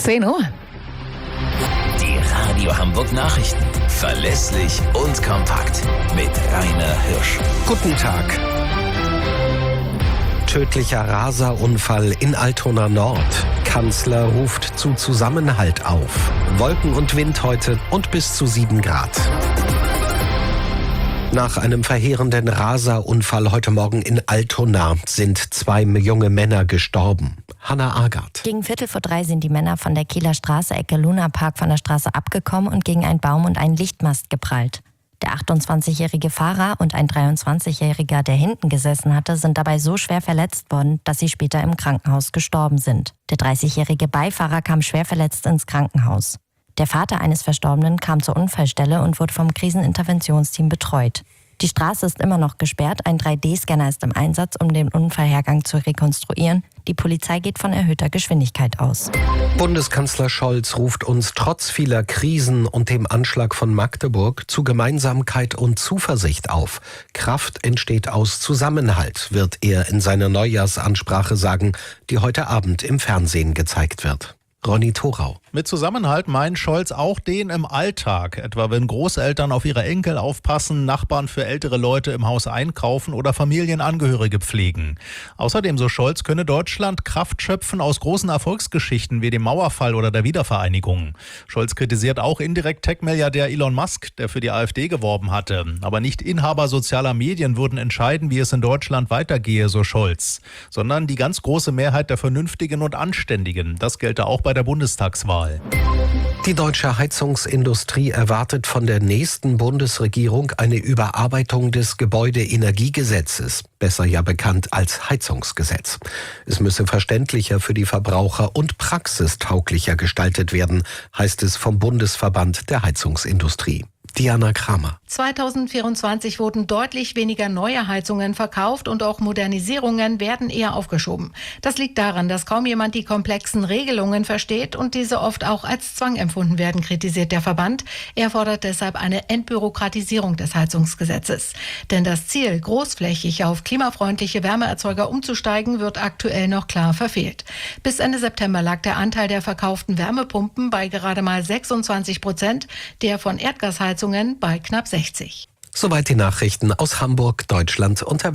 10 Uhr. Die Radio Hamburg Nachrichten. Verlässlich und kompakt. Mit Rainer Hirsch. Guten Tag. Tödlicher Raserunfall in Altona Nord. Kanzler ruft zu Zusammenhalt auf. Wolken und Wind heute und bis zu 7 Grad. Nach einem verheerenden Raserunfall heute Morgen in Altona sind 2 junge Männer gestorben. Hanna Agard. Gegen 2:45 sind die Männer von der Kieler Straße Ecke Lunapark von der Straße abgekommen und gegen einen Baum und einen Lichtmast geprallt. Der 28-jährige Fahrer und ein 23-jähriger, der hinten gesessen hatte, sind dabei so schwer verletzt worden, dass sie später im Krankenhaus gestorben sind. Der 30-jährige Beifahrer kam schwer verletzt ins Krankenhaus. Der Vater eines Verstorbenen kam zur Unfallstelle und wurde vom Kriseninterventionsteam betreut. Die Straße ist immer noch gesperrt, ein 3D-Scanner ist im Einsatz, um den Unfallhergang zu rekonstruieren. Die Polizei geht von erhöhter Geschwindigkeit aus. Bundeskanzler Scholz ruft uns trotz vieler Krisen und dem Anschlag von Magdeburg zu Gemeinsamkeit und Zuversicht auf. Kraft entsteht aus Zusammenhalt, wird er in seiner Neujahrsansprache sagen, die heute Abend im Fernsehen gezeigt wird. Ronny Thorau. Mit Zusammenhalt meint Scholz auch den im Alltag, etwa wenn Großeltern auf ihre Enkel aufpassen, Nachbarn für ältere Leute im Haus einkaufen oder Familienangehörige pflegen. Außerdem, so Scholz, könne Deutschland Kraft schöpfen aus großen Erfolgsgeschichten wie dem Mauerfall oder der Wiedervereinigung. Scholz kritisiert auch indirekt Tech-Milliardär Elon Musk, der für die AfD geworben hatte. Aber nicht Inhaber sozialer Medien würden entscheiden, wie es in Deutschland weitergehe, so Scholz, sondern die ganz große Mehrheit der Vernünftigen und Anständigen. Das gelte auch bei der Bundestagswahl. Die deutsche Heizungsindustrie erwartet von der nächsten Bundesregierung eine Überarbeitung des Gebäudeenergiegesetzes, besser ja bekannt als Heizungsgesetz. Es müsse verständlicher für die Verbraucher und praxistauglicher gestaltet werden, heißt es vom Bundesverband der Heizungsindustrie. Diana Kramer. 2024 wurden deutlich weniger neue Heizungen verkauft und auch Modernisierungen werden eher aufgeschoben. Das liegt daran, dass kaum jemand die komplexen Regelungen versteht und diese oft auch als Zwang empfunden werden, kritisiert der Verband. Er fordert deshalb eine Entbürokratisierung des Heizungsgesetzes. Denn das Ziel, großflächig auf klimafreundliche Wärmeerzeuger umzusteigen, wird aktuell noch klar verfehlt. Bis Ende September lag der Anteil der verkauften Wärmepumpen bei gerade mal 26%, der von Erdgasheizungen bei knapp 60%. Soweit die Nachrichten aus Hamburg, Deutschland und der Welt.